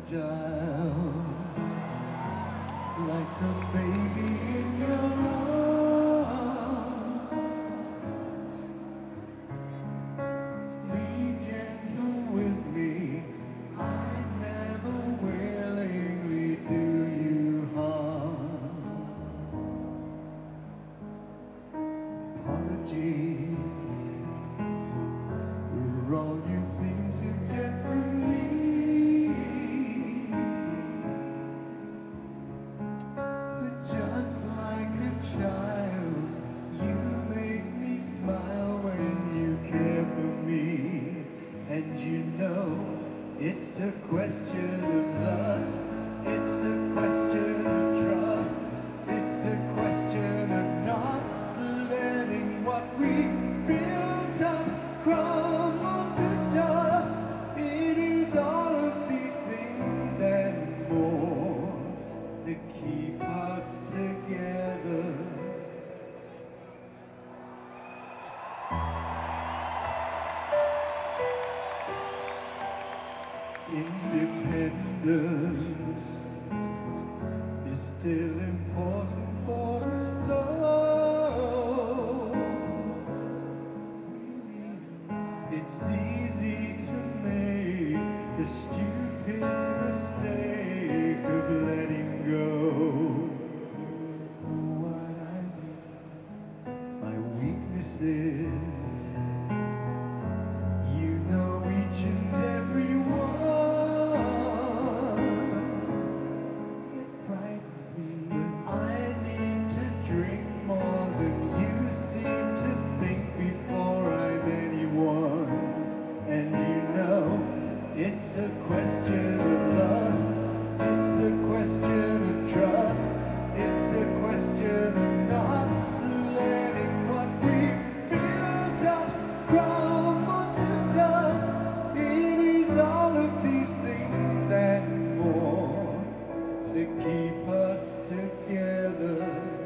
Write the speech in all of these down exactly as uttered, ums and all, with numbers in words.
fragile, like a baby in your arms. Be gentle with me, I never willingly do you harm. Apologies are all you seem to get from me. Just like a child, you make me smile when you care for me. And you know, it's a question of lust, it's a question of trust, it's a question of not letting what we built up crumble to dust. It is all of these things and more that keep us together. Independence is still important for us though. It's easy to make the stupid mistake of letting go. Weaknesses, you know each and every one. It frightens me, but I need to drink more than you seem to think before I'm anyone's. And you know, it's a question of lust, it's a question of trust, it's a question of not letting what we've built up crumble to dust. It is all of these things and more that keep us together.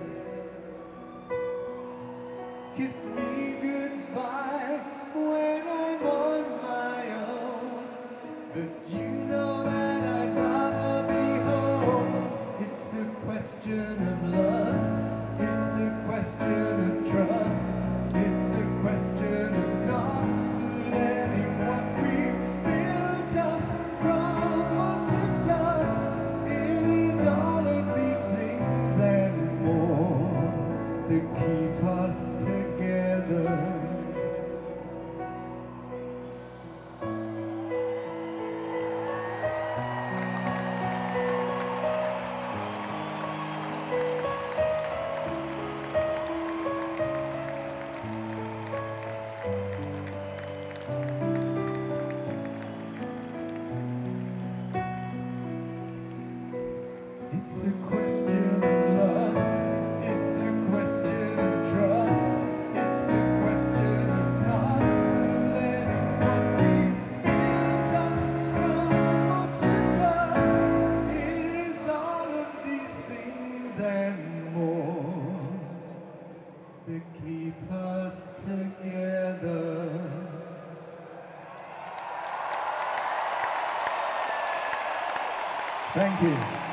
Kiss me goodbye when I'm on my own, but you know that I'd rather be home. It's a question of lust, it's a question of trust, it's a question of not letting what we built up crumble to dust. It is all of these things and more that keep us together. It's a question of lust, it's a question of trust, it's a question of not letting what we built up crumble to dust. It is all of these things and more that keep us together. Thank you.